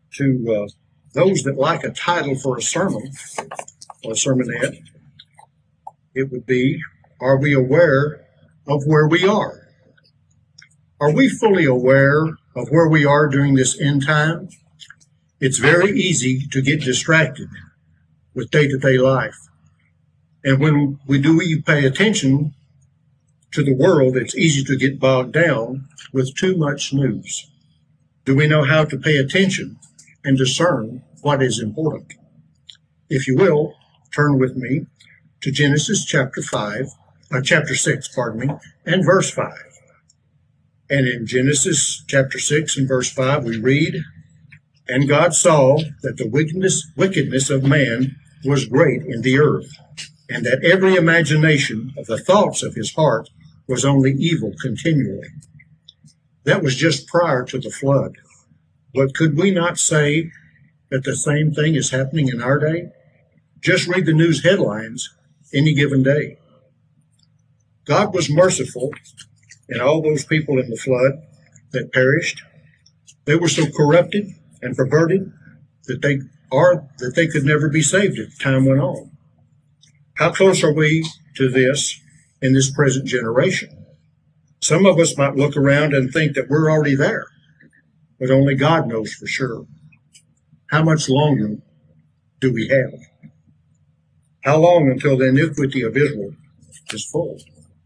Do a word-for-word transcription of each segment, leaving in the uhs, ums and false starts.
to uh, those that like a title for a sermon or a sermonette, it would be, are we aware of where we are? Are we fully aware of where we are during this end time? It's very easy to get distracted with day-to-day life. And when we do we pay attention to the world, it's easy to get bogged down with too much news. Do we know how to pay attention and discern what is important? If you will, turn with me to Genesis chapter five, uh, chapter six, pardon me, and verse five. And in Genesis chapter six and verse five, we read, "And God saw that the wickedness, wickedness of man was great in the earth, and that every imagination of the thoughts of his heart was only evil continually." That was just prior to the flood. But could we not say that the same thing is happening in our day? Just read the news headlines any given day. God was merciful, and all those people in the flood that perished, they were so corrupted and perverted that they are that they could never be saved as time went on. How close are we to this in this present generation? Some of us might look around and think that we're already there, but only God knows for sure. How much longer do we have? How long until the iniquity of Israel is full?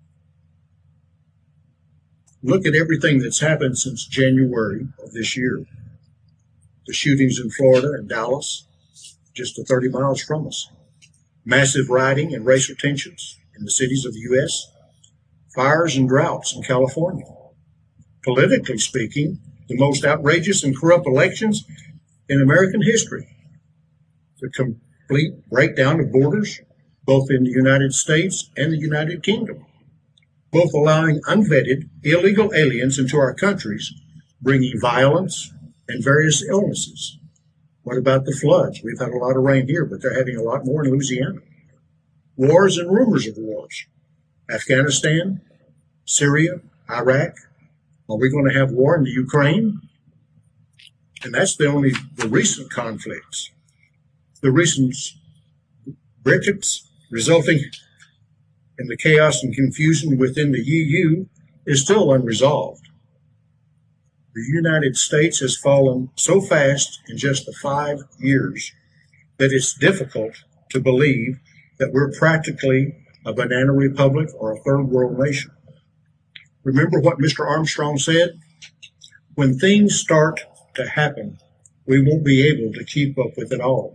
Look at everything that's happened since January of this year. The shootings in Florida and Dallas, just to thirty miles from us. Massive rioting and racial tensions in the cities of the U S Fires and droughts in California. Politically speaking, the most outrageous and corrupt elections in American history. The complete breakdown of borders, both in the United States and the United Kingdom. Both allowing unvetted, illegal aliens into our countries, bringing violence and various illnesses. What about the floods? We've had a lot of rain here, but they're having a lot more in Louisiana. Wars and rumors of wars. Afghanistan, Syria, Iraq. Are we going to have war in the Ukraine? And that's the only the recent conflicts. The recent Brexit resulting in the chaos and confusion within the E U is still unresolved. The United States has fallen so fast in just the five years that it's difficult to believe that we're practically a banana republic or a third world nation. Remember what Mister Armstrong said? When things start to happen, we won't be able to keep up with it all.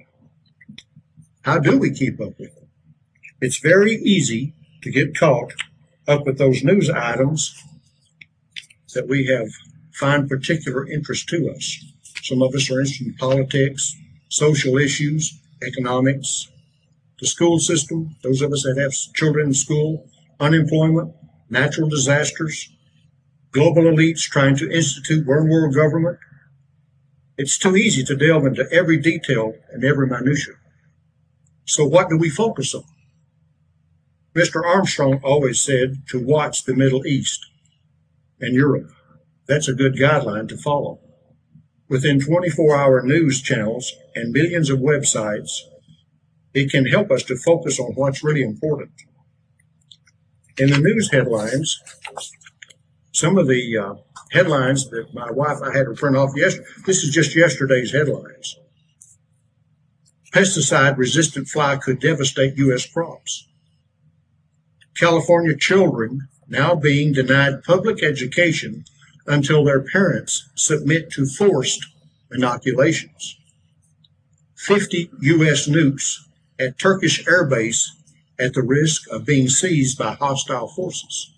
How do we keep up with it? It's very easy to get caught up with those news items that we have find particular interest to us. Some of us are interested in politics, social issues, economics, the school system, those of us that have children in school, unemployment, natural disasters, global elites trying to institute one world government. It's too easy to delve into every detail and every minutia. So what do we focus on? Mister Armstrong always said to watch the Middle East and Europe. That's a good guideline to follow. Within twenty-four hour news channels and millions of websites, it can help us to focus on what's really important. In the news headlines, some of the uh, headlines that my wife, I had her print off yesterday, this is just yesterday's headlines. Pesticide-resistant fly could devastate U S crops. California children now being denied public education until their parents submit to forced inoculations. fifty U S nukes at Turkish air base at the risk of being seized by hostile forces.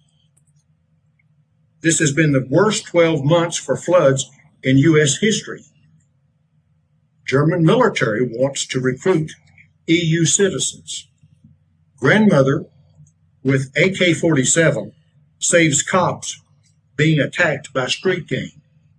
This has been the worst twelve months for floods in U S history. German military wants to recruit E U citizens. Grandmother with A K forty-seven saves cops being attacked by street gang.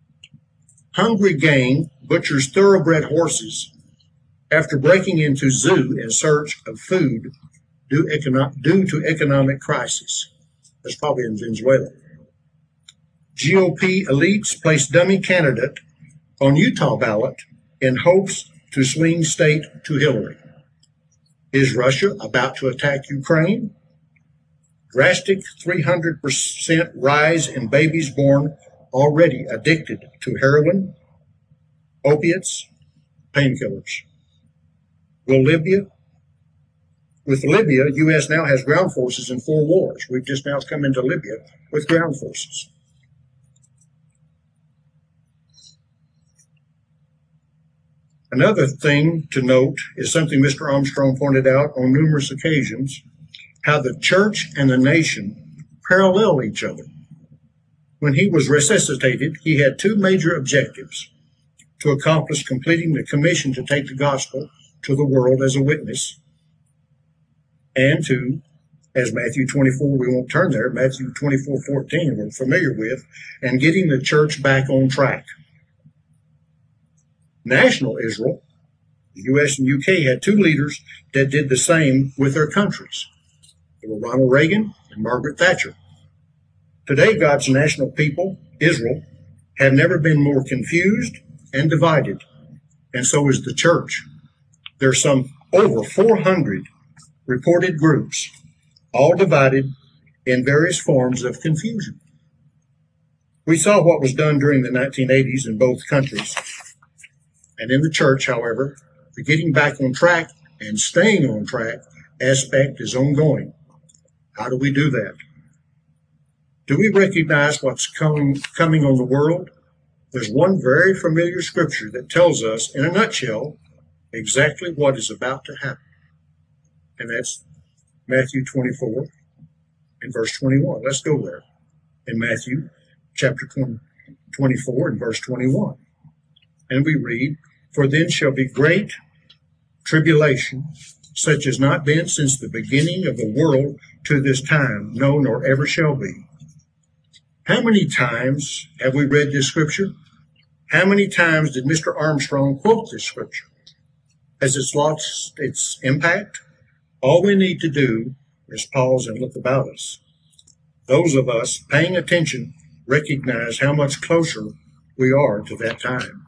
Hungry gang butchers thoroughbred horses after breaking into zoo in search of food due, econo- due to economic crisis. That's probably in Venezuela. G O P elites place dummy candidate on Utah ballot in hopes to swing state to Hillary. Is Russia about to attack Ukraine? Drastic three hundred percent rise in babies born already addicted to heroin, opiates, painkillers. Will Libya? With Libya, U S now has ground forces in four wars. We've just now come into Libya with ground forces. Another thing to note is something Mister Armstrong pointed out on numerous occasions, how the church and the nation parallel each other. When he was resuscitated, he had two major objectives: to accomplish completing the commission to take the gospel to the world as a witness, and to, as Matthew twenty-four, we won't turn there, Matthew twenty-four fourteen we're familiar with, and getting the church back on track. National Israel, the U S and U K, had two leaders that did the same with their countries. They were Ronald Reagan and Margaret Thatcher. Today, God's national people, Israel, have never been more confused and divided, and so is the church. There are some over four hundred reported groups, all divided in various forms of confusion. We saw what was done during the nineteen eighties in both countries. And in the church, however, the getting back on track and staying on track aspect is ongoing. How do we do that? Do we recognize what's coming, coming on the world? There's one very familiar scripture that tells us, in a nutshell, exactly what is about to happen. And that's Matthew twenty-four and verse twenty-one. Let's go there. In Matthew chapter twenty-four and verse twenty-one. And we read, "For then shall be great tribulation, such as not been since the beginning of the world to this time, no, nor ever shall be." How many times have we read this scripture? How many times did Mister Armstrong quote this scripture? Has it lost its impact? All we need to do is pause and look about us. Those of us paying attention recognize how much closer we are to that time.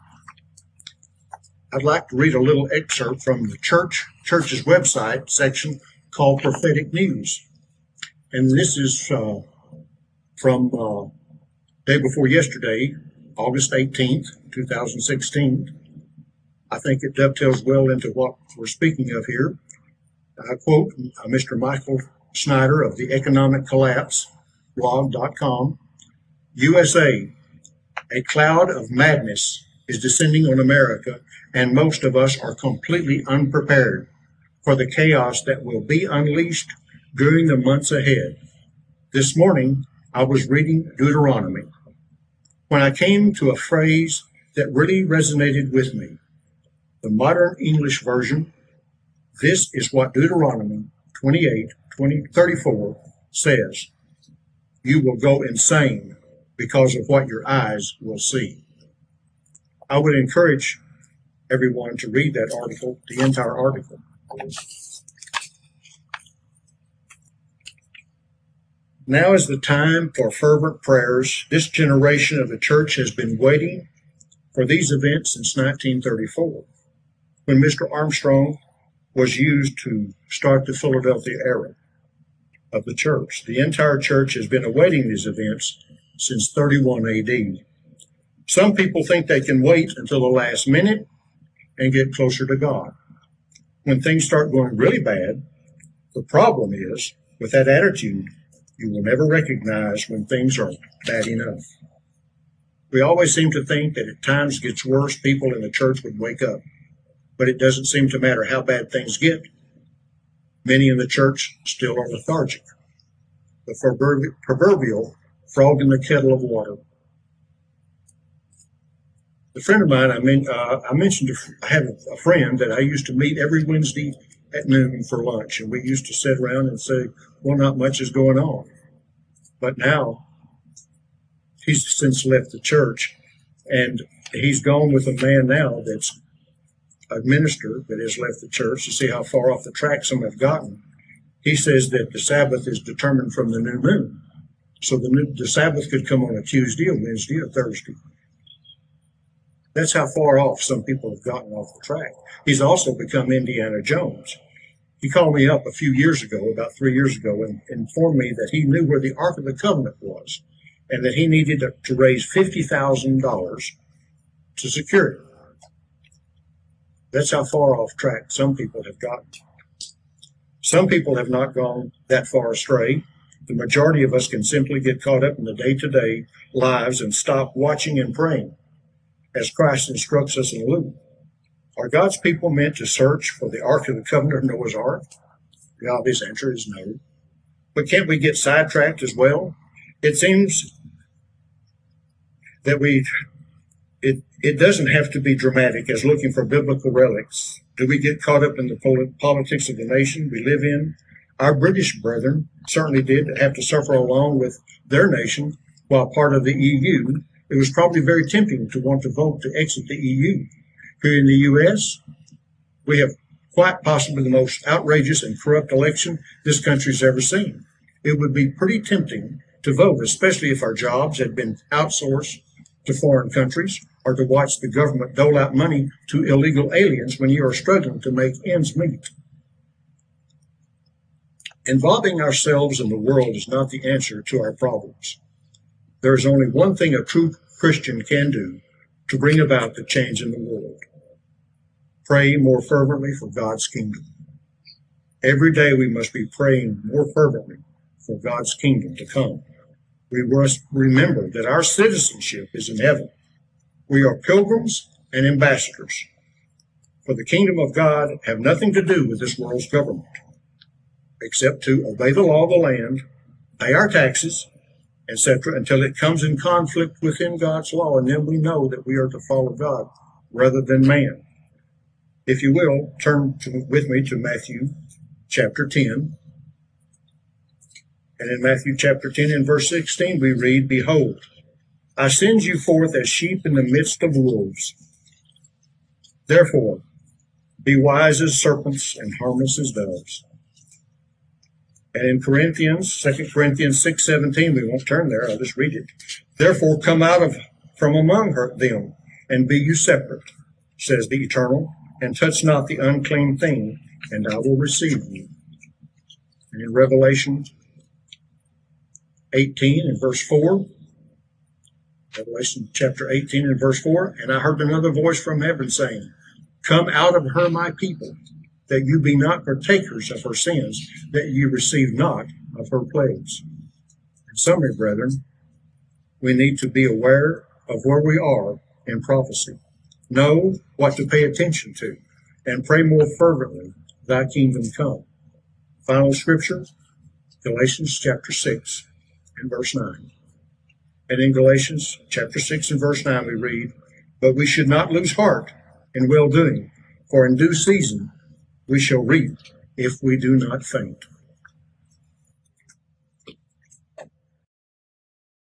I'd like to read a little excerpt from the church church's website section called Prophetic News. And this is uh, from uh, day before yesterday, August eighteenth, two thousand sixteen. I think it dovetails well into what we're speaking of here. I quote uh, Mister Michael Snyder of the Economic Collapse blog dot com. U S A, a cloud of madness is descending on America, and most of us are completely unprepared for the chaos that will be unleashed during the months ahead. This morning, I was reading Deuteronomy when I came to a phrase that really resonated with me. The modern English version, this is what Deuteronomy twenty-eight, twenty, thirty-four says: "You will go insane because of what your eyes will see." I would encourage everyone to read that article, the entire article. Now is the time for fervent prayers. This generation of the church has been waiting for these events since nineteen thirty-four, when Mister Armstrong was used to start the Philadelphia era of the church. The entire church has been awaiting these events since thirty-one A D. Some people think they can wait until the last minute and get closer to God. When things start going really bad, the problem is, with that attitude, you will never recognize when things are bad enough. We always seem to think that at times it gets worse, people in the church would wake up. But it doesn't seem to matter how bad things get. Many in the church still are lethargic. The proverbial frog in the kettle of water. A friend of mine, I, mean, uh, I mentioned, I have a friend that I used to meet every Wednesday at noon for lunch, and we used to sit around and say, well, not much is going on. But now, he's since left the church, and he's gone with a man now that's a minister that has left the church, to see how far off the track some have gotten. He says that the Sabbath is determined from the new moon. So the, new, the Sabbath could come on a Tuesday, a Wednesday, or Thursday. That's how far off some people have gotten off the track. He's also become Indiana Jones. He called me up a few years ago, about three years ago, and informed me that he knew where the Ark of the Covenant was and that he needed to, to raise fifty thousand dollars to secure it. That's how far off track some people have gotten. Some people have not gone that far astray. The majority of us can simply get caught up in the day-to-day lives and stop watching and praying, as Christ instructs us in Luke. Are God's people meant to search for the Ark of the Covenant of Noah's Ark? The obvious answer is no. But can't we get sidetracked as well? It seems that we, it, it doesn't have to be dramatic as looking for biblical relics. Do we get caught up in the politics of the nation we live in? Our British brethren certainly did have to suffer along with their nation while part of the E U. It was probably very tempting to want to vote to exit the E U. Here in the U S, we have quite possibly the most outrageous and corrupt election this country's ever seen. It would be pretty tempting to vote, especially if our jobs had been outsourced to foreign countries, or to watch the government dole out money to illegal aliens when you are struggling to make ends meet. Involving ourselves in the world is not the answer to our problems. There is only one thing a true Christian can do to bring about the change in the world. Pray more fervently for God's kingdom. Every day we must be praying more fervently for God's kingdom to come. We must remember that our citizenship is in heaven. We are pilgrims and ambassadors. For the kingdom of God have nothing to do with this world's government, except to obey the law of the land, pay our taxes, et cetera, until it comes in conflict within God's law, and then we know that we are to follow God rather than man. If you will, turn to, with me to Matthew chapter ten. And in Matthew chapter ten and verse sixteen, we read, Behold, I send you forth as sheep in the midst of wolves. Therefore, be wise as serpents and harmless as doves. And in Corinthians, Second Corinthians six seventeen, we won't turn there, I'll just read it. Therefore, come out of from among her, them, and be you separate, says the Eternal, and touch not the unclean thing, and I will receive you. And in Revelation eighteen and verse four, Revelation chapter eighteen and verse four, and I heard another voice from heaven saying, Come out of her, my people, that you be not partakers of her sins, that you receive not of her plagues. In summary, brethren, we need to be aware of where we are in prophecy, know what to pay attention to, and pray more fervently, thy kingdom come. Final scripture, Galatians chapter six and verse nine. And in Galatians chapter six and verse nine we read, But we should not lose heart in well-doing, for in due season we shall reap if we do not faint.